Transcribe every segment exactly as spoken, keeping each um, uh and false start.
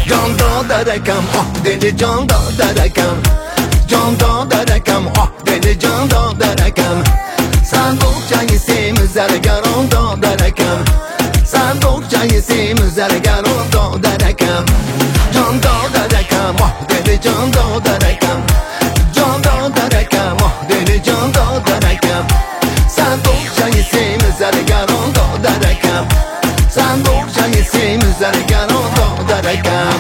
Can dağdaracağım ah deli can dağdaracağım. Can dağdaracağım ah deli can dağdaracağım. Sen dokçayı sevmüzer garon dağdaracağım. Sen dokçayı sevmüzer garon dağdaracağım. Can dağdaracağım ah deli can dağdaracağım. Can dağdaracağım ah deli can dağdaracağım. Sen dokçayı sevmüzer garon dağdaracağım. Sen dokçayı sevmüzer garon dağdaracağım.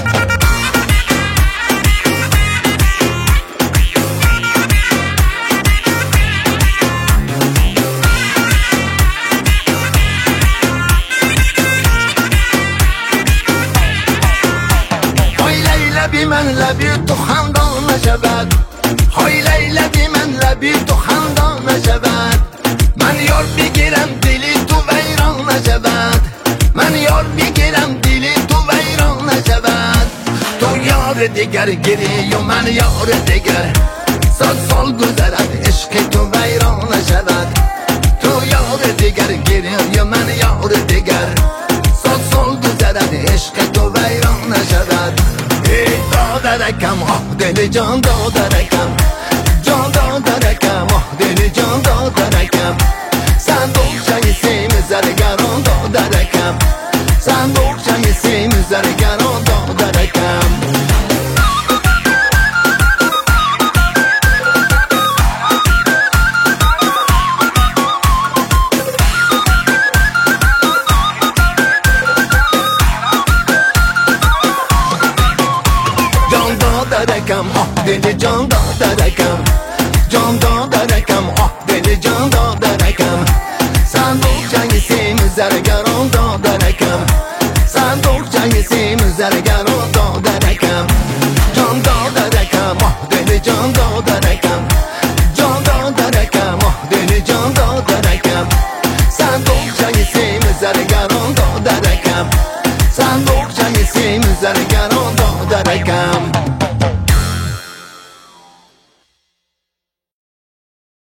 بمن لبی تو خندان نشود های لیلا بمن لبی تو خندان نشود من یار بگیرم دلی تو ویران نشود من یار بگیرم دلی تو ویران نشود تو یار دیگر گیری و من یار دیگر صد سال گذرد عشق تو ویران نشود تو یار دیگر گیری و من یار دیگر صد سال گذرد عشق تو ویران نشود دادرکم آه دل جان دادرکم جان دادرکم آه دل جان دادرکم صندوقچه سیم زرگران دادرکم صندوقچه سیم زرگران دادرکم دادرکم آه دل جان دادرکم جان دادرکم آه دل جان دادرکم صندوقچه سیم زرگران دادرکم صندوقچه سیم زرگران دادرکم جان دادرکم آه دل جان دادرکم جان دادرکم آه دل جان دادرکم صندوقچه سیم زرگران دادرکم صندوقچه سیم زرگران